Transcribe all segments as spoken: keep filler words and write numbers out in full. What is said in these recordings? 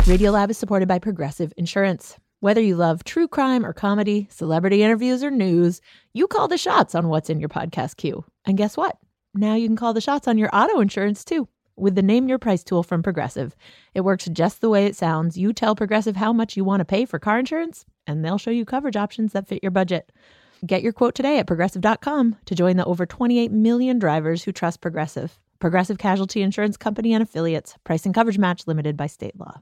Radiolab is supported by Progressive Insurance. Whether you love true crime or comedy, celebrity interviews or news, you call the shots on what's in your podcast queue. And guess what? Now you can call the shots on your auto insurance too with the Name Your Price tool from Progressive. It works just the way it sounds. You tell Progressive how much you want to pay for car insurance, and they'll show you coverage options that fit your budget. Get your quote today at progressive dot com to join the over twenty-eight million drivers who trust Progressive. Progressive Casualty Insurance Company and Affiliates. Price and coverage match limited by state law.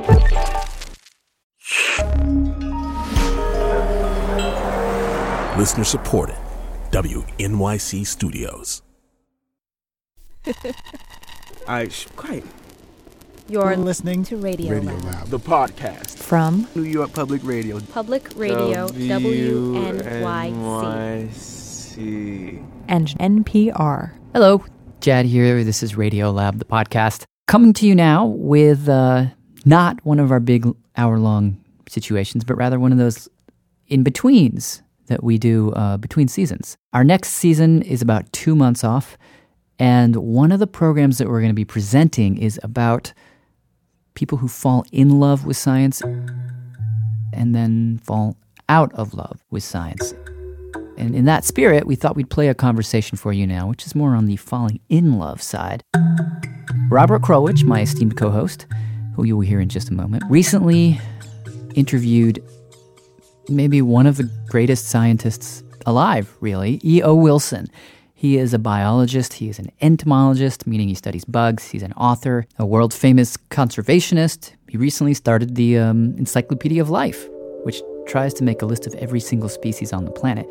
Listener supported. W N Y C Studios. All right, sh- quiet. You're listening to Radio, Radio Lab. Lab. The podcast. From New York Public Radio. Public Radio W N Y C. And N P R. Hello, Jad here. This is Radio Lab, the podcast. Coming to you now with uh, not one of our big hour-long situations, but rather one of those in-betweens that we do uh, between seasons. Our next season is about two months off, and one of the programs that we're going to be presenting is about people who fall in love with science and then fall out of love with science. And in that spirit, we thought we'd play a conversation for you now, which is more on the falling in love side. Robert Krulwich, my esteemed co-host, who you will hear in just a moment, recently interviewed maybe one of the greatest scientists alive, really, E O Wilson. He is a biologist, he is an entomologist, meaning he studies bugs, he's an author, a world-famous conservationist. He recently started the um, Encyclopedia of Life, which tries to make a list of every single species on the planet.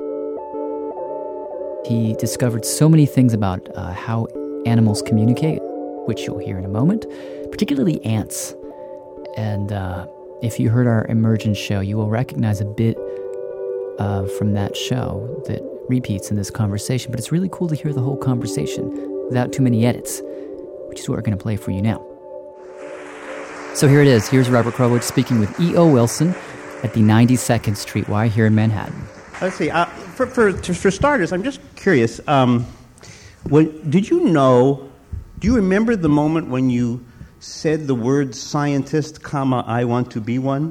He discovered so many things about uh, how animals communicate, which you'll hear in a moment, particularly ants. And uh, if you heard our Emergence show, you will recognize a bit uh, from that show that repeats in this conversation. But it's really cool to hear the whole conversation without too many edits, which is what we're going to play for you now. So here it is. Here's Robert Krulwich speaking with E O Wilson at the ninety-second Street Y here in Manhattan. Let's see. Uh, for, for for starters, I'm just curious. Um, when, did you know? Do you remember the moment when you said the word "scientist," comma I want to be one?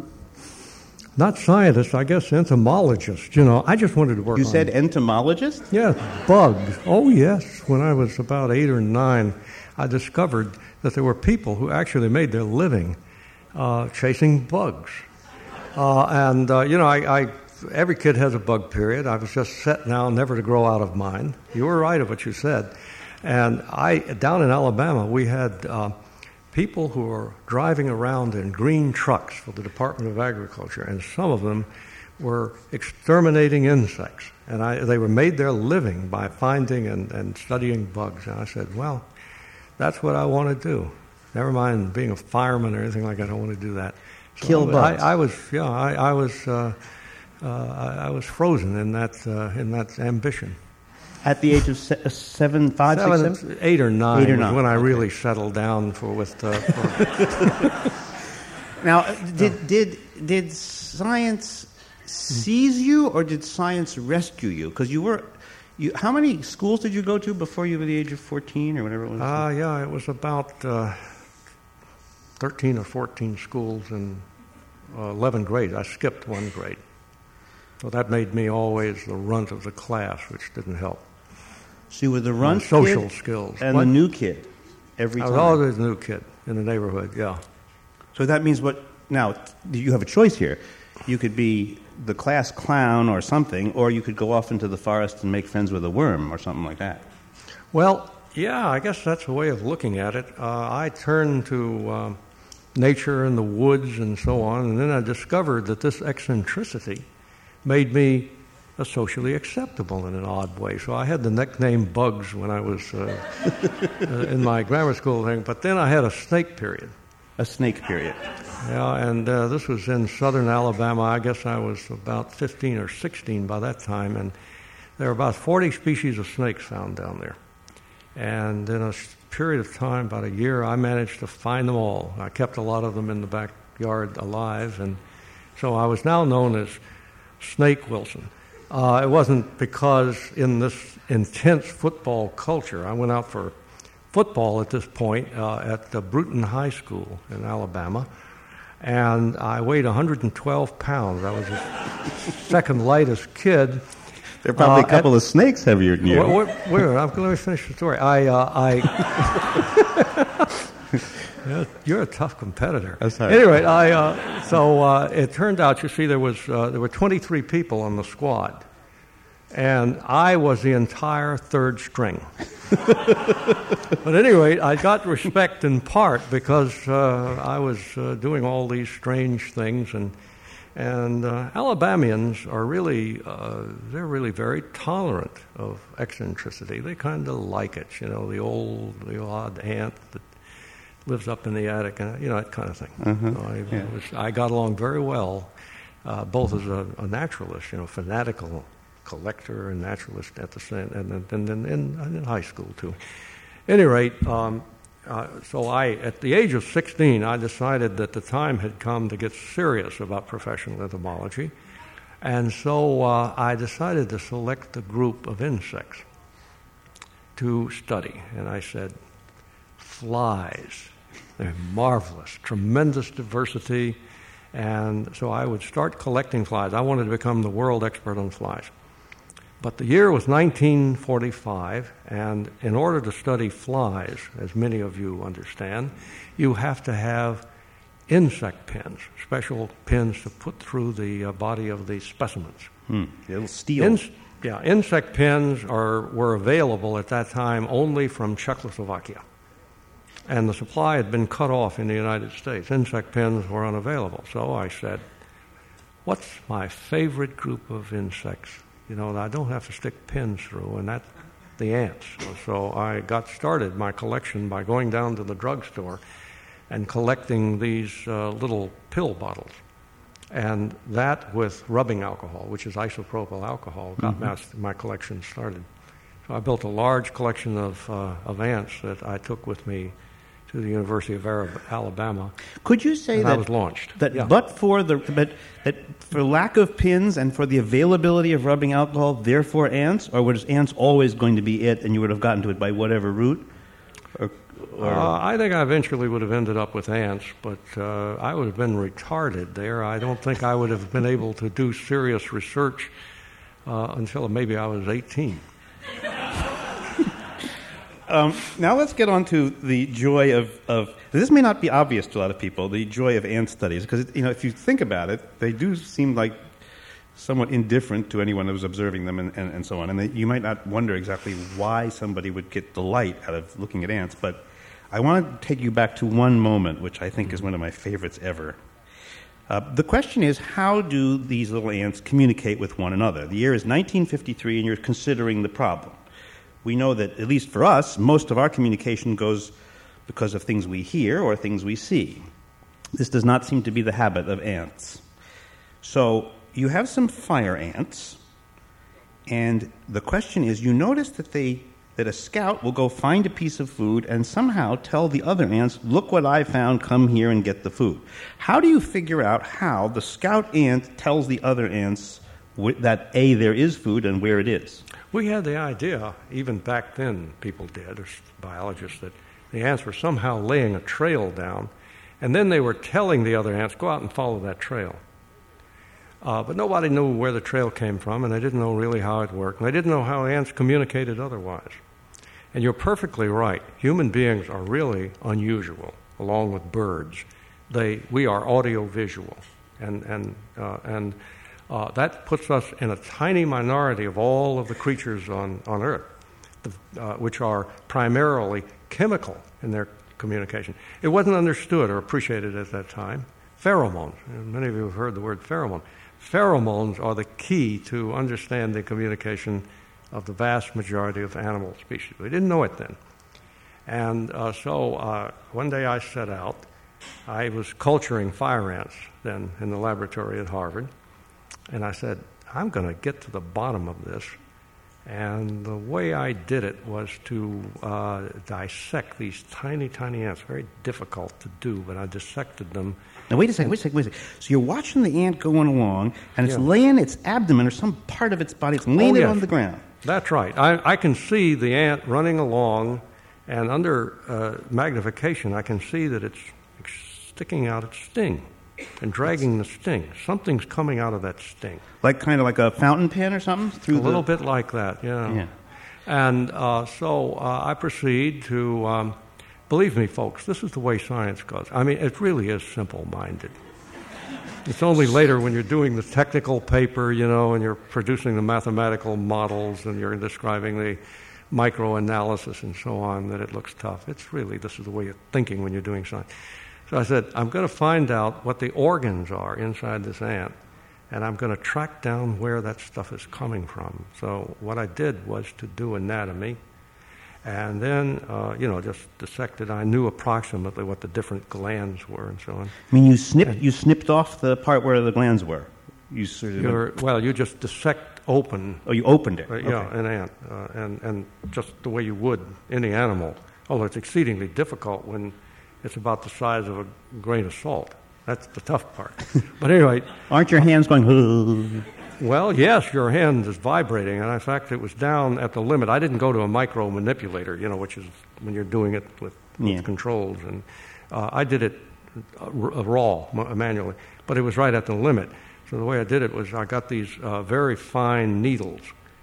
Not scientist, I guess entomologist. You know, I just wanted to work. You on said entomologist? Yeah, bugs. Oh yes. When I was about eight or nine, I discovered that there were people who actually made their living uh, chasing bugs. Uh, and uh, you know, I. I Every kid has a bug period. I was just set now never to grow out of mine. You were right of what you said. And I, down in Alabama, we had uh, people who were driving around in green trucks for the Department of Agriculture, and some of them were exterminating insects. And I, they were made their living by finding and, and studying bugs. And I said, well, that's what I want to do. Never mind being a fireman or anything like that. I don't want to do that. So Kill I, bugs. I, I was, yeah, I, I was... Uh, Uh, I, I was frozen in that uh, in that ambition. At the age of se- seven, five, seven, six, seven? eight or nine, Eight or was nine. when I Okay. really settled down for with. Uh, for Now, uh, did did did science seize you, or did science rescue you? Because you were, you. How many schools did you go to before you were the age of fourteen or whatever it was? uh, yeah, it was about uh, thirteen or fourteen schools in uh, eleven grades. I skipped one grade. So that made me always the runt of the class, which didn't help. So you were the runt Uh, social kid skills. and What? the new kid every I time. was always a new kid in the neighborhood, yeah. So that means what? Now, t- you have a choice here. You could be the class clown or something, or you could go off into the forest and make friends with a worm or something like that. Well, yeah, I guess that's a way of looking at it. Uh, I turned to um, nature and the woods and so on, and then I discovered that this eccentricity made me uh, socially acceptable in an odd way. So I had the nickname Bugs when I was uh, uh, in my grammar school thing, but then I had a snake period. A snake period. Yeah, and uh, this was in southern Alabama. I guess I was about fifteen or sixteen by that time, and there were about forty species of snakes found down there. And in a period of time, about a year, I managed to find them all. I kept a lot of them in the backyard alive, and so I was now known as Snake Wilson. Uh, it wasn't because in this intense football culture, I went out for football at this point uh, at the Bruton High School in Alabama, And I weighed one hundred twelve pounds. I was the second lightest kid. There are probably uh, a couple of snakes heavier than you. Wait, wait, wait a minute. I'm, let me finish the story. I, uh, I yeah, you're a tough competitor. That's right. Anyway, I, uh, so uh, it turned out, you see, there was uh, there were twenty-three people on the squad. And I was the entire third string. But anyway, I got respect in part because uh, I was uh, doing all these strange things, and and uh, Alabamians are really uh, they're really very tolerant of eccentricity. They kind of like it, you know, the old the odd aunt that lives up in the attic, and you know, that kind of thing. Uh-huh. So I, Yeah. was, I got along very well, uh, both as a, a naturalist, you know, fanatical collector and naturalist at the same, and then in, in, in high school too. At any rate, um, uh, so I, at the age of sixteen, I decided that the time had come to get serious about professional entomology, and so uh, I decided to select a group of insects to study, and I said, flies. They're marvelous, tremendous diversity, and so I would start collecting flies. I wanted to become the world expert on flies. But the year was nineteen forty-five, and in order to study flies, as many of you understand, you have to have insect pins, special pins to put through the uh, body of the specimens. Hmm. It'll steal. In- yeah, insect pins are were available at that time only from Czechoslovakia. And the supply had been cut off in the United States. Insect pins were unavailable. So I said, what's my favorite group of insects? You know, I don't have to stick pins through, and that's the ants. So I got started my collection by going down to the drugstore and collecting these uh, little pill bottles. And that with rubbing alcohol, which is isopropyl alcohol, got mm-hmm. my, my collection started. So I built a large collection of, uh, of ants that I took with me to the University of Arab- Alabama. Could you say and that I was launched? That, yeah. but for the but that for lack of pins and for the availability of rubbing alcohol, therefore ants, or was ants always going to be it, and you would have gotten to it by whatever route? Or, or uh, I think I eventually would have ended up with ants, but uh, I would have been retarded there. I don't think I would have been able to do serious research uh, until maybe I was eighteen. Um, now let's get on to the joy of, of, this may not be obvious to a lot of people, the joy of ant studies, because, you know, if you think about it, they do seem like somewhat indifferent to anyone who's observing them and, and, and so on. And they, you might not wonder exactly why somebody would get delight out of looking at ants, but I want to take you back to one moment, which I think is one of my favorites ever. Uh, the question is, how do these little ants communicate with one another? The year is nineteen fifty-three, and you're considering the problem. We know that, at least for us, most of our communication goes because of things we hear or things we see. This does not seem to be the habit of ants. So you have some fire ants, and the question is, you notice that they that a scout will go find a piece of food and somehow tell the other ants, look what I found, come here and get the food. How do you figure out how the scout ant tells the other ants that, A, there is food and where it is? We had the idea, even back then people did, or biologists, that the ants were somehow laying a trail down, and then they were telling the other ants, go out and follow that trail. Uh, but nobody knew where the trail came from, and they didn't know really how it worked, and they didn't know how ants communicated otherwise. And you're perfectly right. Human beings are really unusual, along with birds. They, we are audio-visual, and, and, uh, and Uh, that puts us in a tiny minority of all of the creatures on, on Earth, the, uh, which are primarily chemical in their communication. It wasn't understood or appreciated at that time. Pheromones, and many of you have heard the word pheromone. Pheromones are the key to understanding communication of the vast majority of animal species. We didn't know it then. And uh, so uh, one day I set out. I was culturing fire ants then in the laboratory at Harvard. And I said, I'm going to get to the bottom of this. And the way I did it was to uh, dissect these tiny, tiny ants. Very difficult to do, but I dissected them. Now, wait a second, wait a second, wait a second. So you're watching the ant going along, and it's Yeah. laying its abdomen or some part of its body, it's laying Oh, it yes. on the ground. That's right. I, I can see the ant running along, and under uh, magnification, I can see that it's sticking out its sting. and dragging the sting. Something's coming out of that sting. Like kind of like a fountain pen or something? Through a the... little bit like that, yeah. yeah. And uh, so uh, I proceed to, um, believe me, folks, this is the way science goes. I mean, it really is simple-minded. It's only later when you're doing the technical paper, you know, and you're producing the mathematical models and you're describing the microanalysis and so on that it looks tough. It's really, this is the way you're thinking when you're doing science. So I said, I'm going to find out what the organs are inside this ant, and I'm going to track down where that stuff is coming from. So what I did was to do anatomy, and then, uh, you know, just dissected. I knew approximately what the different glands were and so on. I mean, you snipped, you snipped off the part where the glands were? You sort of You're, well, you just dissect open. Oh, you opened it? Uh, okay. Yeah, an ant, uh, and, and just the way you would any animal, although it's exceedingly difficult when it's about the size of a grain of salt. That's the tough part. But anyway... Aren't your hands going... Well, yes, your hand is vibrating, and in fact, it was down at the limit. I didn't go to a micro manipulator, you know, which is when you're doing it with, with yeah. controls, and uh, I did it uh, raw, manually, but it was right at the limit. So the way I did it was I got these uh, very fine needles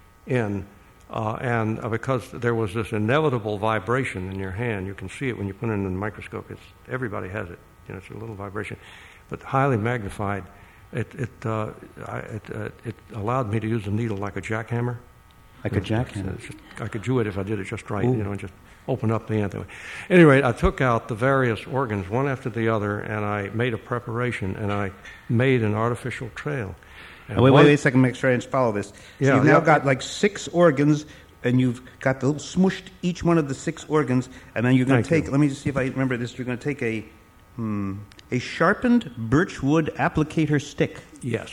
in, uh, and uh, because there was this inevitable vibration in your hand, you can see it when you put it in the microscope. It's, everybody has it, you know, it's a little vibration, but highly magnified. It it, uh, I, it, uh, it allowed me to use the needle like a jackhammer. Like a jackhammer? Just, I could do it if I did it just right, Ooh. you know, and just open up the ant that way. Anyway, I took out the various organs one after the other, and I made a preparation, and I made an artificial trail. And oh, wait, one, wait, wait a second, make sure I follow this. So yeah, you've now yeah. got like six organs, and you've got the little smushed each one of the six organs, and then you're going to take, you. let me just see if I remember this, you're going to take a, hmm, a sharpened birchwood applicator stick. Yes.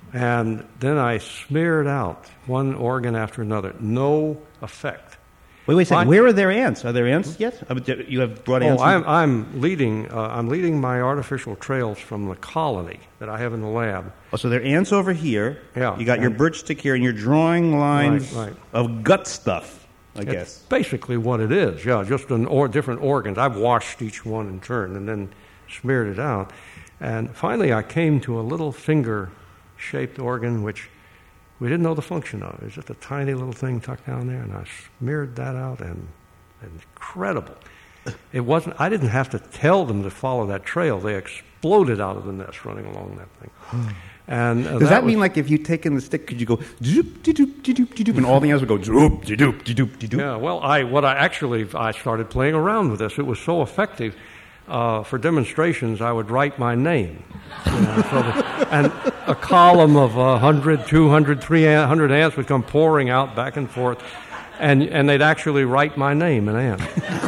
And then I smeared out one organ after another. No effect. Wait, wait a second. My, Where are there ants? Are there ants yet? You have brought ants? Oh, I'm, I'm leading. Uh, I'm leading my artificial trails from the colony that I have in the lab. Oh, so there are ants over here. Yeah. You got your birch stick here, and you're drawing lines right, right. of gut stuff, I it's guess. Basically what it is. Yeah, just an or different organs. I've washed each one in turn and then smeared it out. And finally, I came to a little finger-shaped organ, which we didn't know the function of. It was just a tiny little thing tucked down there, and I smeared that out, and, and incredible. It wasn't. I didn't have to tell them to follow that trail. They exploded out of the nest running along that thing. And uh, does that, that was, mean like if you taken the stick, could you go doop de doop de doop de doop, and all the ants would go doop de doop de doop de doop? Yeah. Well, I what I actually I started playing around with this. It was so effective. Uh, for demonstrations, I would write my name. You know, so that, and a column of one hundred, two hundred, three hundred ants would come pouring out back and forth, and and they'd actually write my name in ant.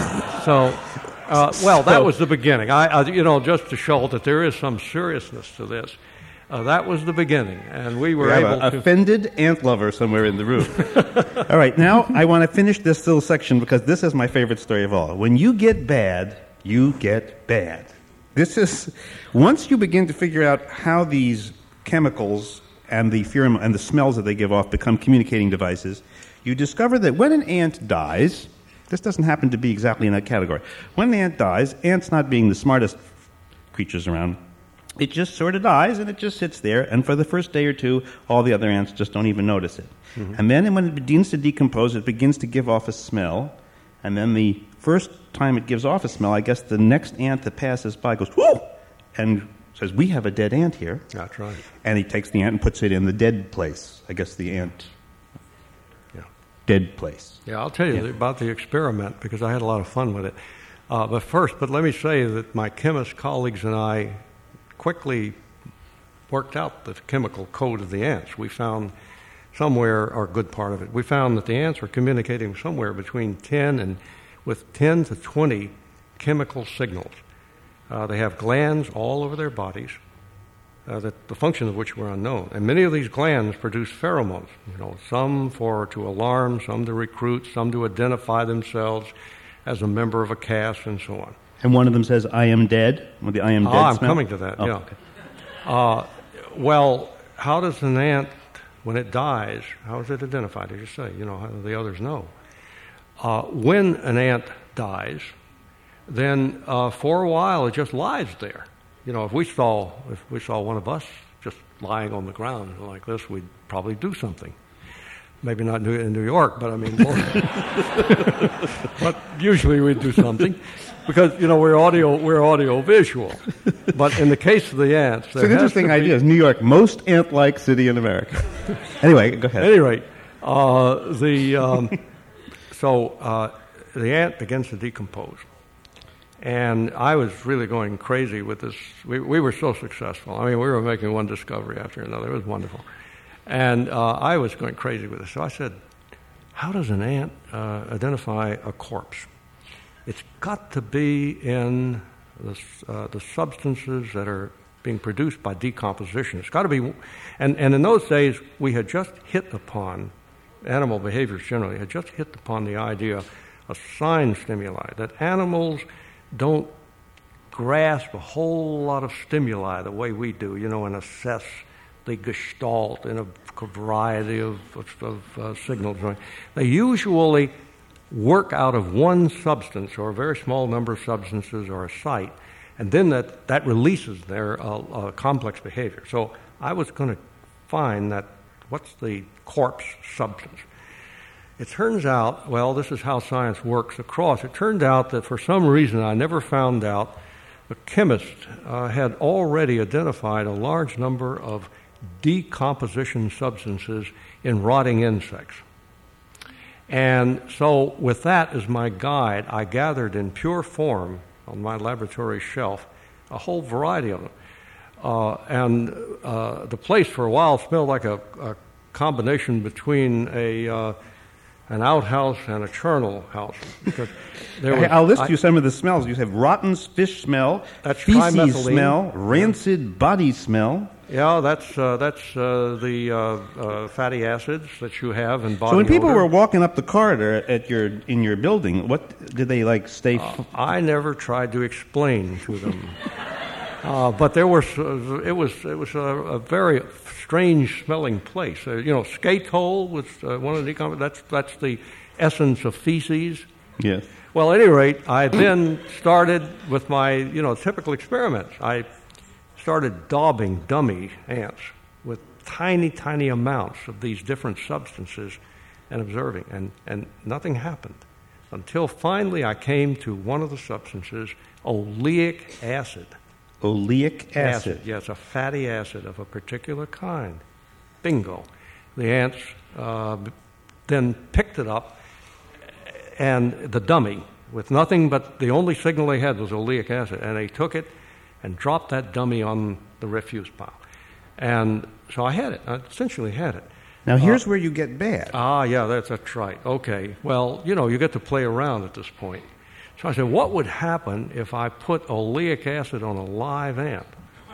So, uh, well, that was the beginning. I, I, you know, just to show that there is some seriousness to this. Uh, that was the beginning, and we were we have able a to... offended ant lover somewhere in the room. All right, now I want to finish this little section because this is my favorite story of all. When you get bad... you get bad. This is, once you begin to figure out how these chemicals and the pheromone and the smells that they give off become communicating devices, you discover that when an ant dies, this doesn't happen to be exactly in that category. When an ant dies, ants not being the smartest creatures around, it just sort of dies and it just sits there, and for the first day or two, all the other ants just don't even notice it. Mm-hmm. And then when it begins to decompose, it begins to give off a smell, and then the first time it gives off a smell, I guess the next ant that passes by goes, whoo, and says, we have a dead ant here. That's right. And he takes the ant and puts it in the dead place. I guess the ant yeah. dead place. Yeah, I'll tell you yeah. about the experiment because I had a lot of fun with it. Uh, but first, but let me say that my chemist colleagues and I quickly worked out the chemical code of the ants. We found somewhere, or a good part of it, we found that the ants were communicating somewhere between ten and with ten to twenty chemical signals. Uh, they have glands all over their bodies, uh, that the function of which were unknown. And many of these glands produce pheromones, you know, some for to alarm, some to recruit, some to identify themselves as a member of a caste, and so on. And one of them says, I am dead, with the I am dead Ah, I'm smell? coming to that, oh, yeah. Okay. Uh, well, how does an ant, when it dies, how is it identified, as you say? You know, how do the others know? Uh, when an ant dies, then uh, for a while it just lies there. You know, if we saw if we saw one of us just lying on the ground like this, we'd probably do something. Maybe not in New York, but I mean, but usually we'd do something because you know we're audio we're audio visual. But in the case of the ants, it's an interesting idea. Is New York most ant-like city in America? Anyway, go ahead. At any rate, uh, the um, so uh, the ant begins to decompose. And I was really going crazy with this. We, we were so successful. I mean, we were making one discovery after another. It was wonderful. And uh, I was going crazy with this. So I said, how does an ant uh, identify a corpse? It's got to be in the, uh, the substances that are being produced by decomposition. It's got to be, and, and in those days, we had just hit upon, animal behaviors generally, had just hit upon the idea of sign stimuli, that animals don't grasp a whole lot of stimuli the way we do, you know, and assess the gestalt in a variety of, of, of uh, signals. They usually work out of one substance or a very small number of substances or a site, and then that, that releases their uh, uh, complex behavior. So I was going to find that what's the corpse substance. It turns out, well, this is how science works across. It turned out that for some reason I never found out, the chemist uh, had already identified a large number of decomposition substances in rotting insects. And so with that as my guide, I gathered in pure form on my laboratory shelf a whole variety of them. Uh, and uh, the place for a while smelled like a, a combination between a... Uh, an outhouse and a charnel house. Because there was, I'll list I, you some of the smells. You have rotten fish smell, that's feces smell, rancid body smell. Yeah, that's uh, that's uh, the uh, uh, fatty acids that you have in body So when people odor. were walking up the corridor at your in your building, what did they like stay? Uh, f- I never tried to explain to them, uh, but there was uh, it was it was a, a very strange smelling place. Uh, you know, skate hole was uh, one of the decom- that's that's the essence of feces. Yes. Well, at any rate, I then started with my you know typical experiments. I started daubing dummy ants with tiny, tiny amounts of these different substances and observing, and, and nothing happened until finally I came to one of the substances, oleic acid. Oleic acid. acid. Yes, a fatty acid of a particular kind. Bingo. The ants uh, then picked it up, and the dummy, with nothing but the only signal they had was oleic acid, and they took it and dropped that dummy on the refuse pile. And so I had it. I essentially had it. Now, here's uh, where you get bad. Ah, yeah, that's, that's right. Okay. Well, you know, you get to play around at this point. So I said, what would happen if I put oleic acid on a live ant?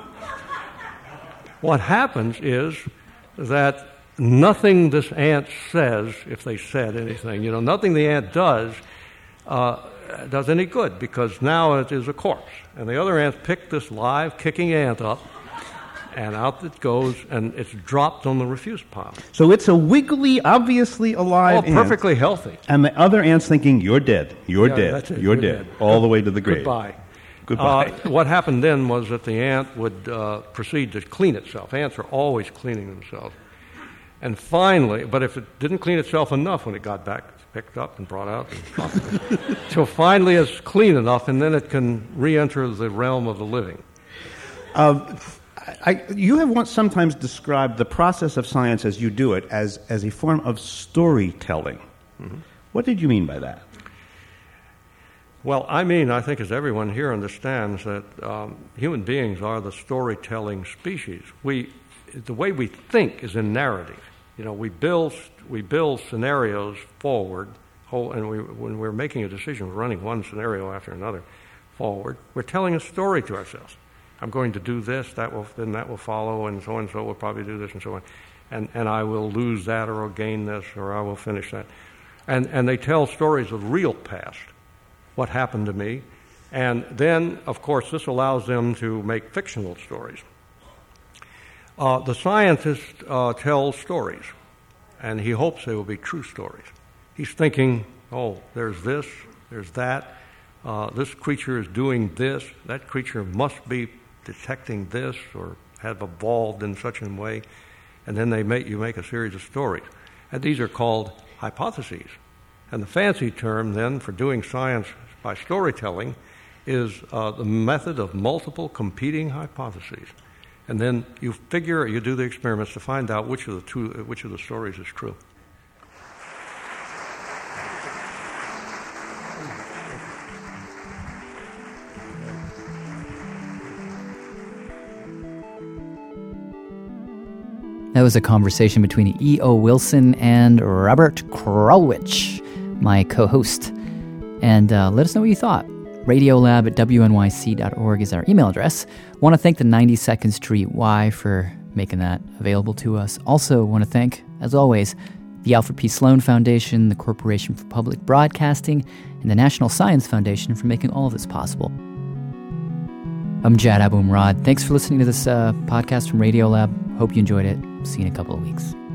What happens is that nothing this ant says, if they said anything, you know, nothing the ant does, uh, does any good, because now it is a corpse. And the other ants pick this live, kicking ant up, and out it goes, and it's dropped on the refuse pile. So it's a wiggly, obviously alive oh, perfectly ant. healthy. And the other ant's thinking, you're dead, you're Yeah, dead, that's it. you're, You're dead, dead. all the way to the grave. Goodbye. Goodbye. Uh, what happened then was that the ant would uh, proceed to clean itself. Ants are always cleaning themselves. And finally, but if it didn't clean itself enough when it got back, it's picked up and brought out and dropped it. So finally it's clean enough, and then it can re-enter the realm of the living. Uh, I, you have once sometimes described the process of science as you do it as, as a form of storytelling. Mm-hmm. What did you mean by that? Well, I mean, I think as everyone here understands, that um, human beings are the storytelling species. We, the way we think is in narrative. You know, we build we build scenarios forward, whole, and we, when we're making a decision, we're running one scenario after another forward. We're telling a story to ourselves. I'm going to do this, that will then that will follow, and so and so will probably do this, and so on, and and I will lose that, or I'll gain this, or I will finish that, and and they tell stories of real past, what happened to me, and then of course this allows them to make fictional stories. Uh, the scientist uh, tells stories, and he hopes they will be true stories. He's thinking, oh, there's this, there's that, uh, this creature is doing this, that creature must be detecting this or have evolved in such a way, and then they make you make a series of stories. And these are called hypotheses. And the fancy term then for doing science by storytelling is uh, the method of multiple competing hypotheses. And then you figure, you do the experiments to find out which of the two, which of the stories is true. That was a conversation between E O. Wilson and Robert Krulwich, my co-host. And uh, let us know what you thought. Radiolab at W N Y C dot org is our email address. Want to thank the ninety-second Street Y for making that available to us. Also want to thank, as always, the Alfred P. Sloan Foundation, the Corporation for Public Broadcasting, and the National Science Foundation for making all of this possible. I'm Jad Abumrad. Thanks for listening to this uh, podcast from Radiolab. Hope you enjoyed it. See you in a couple of weeks.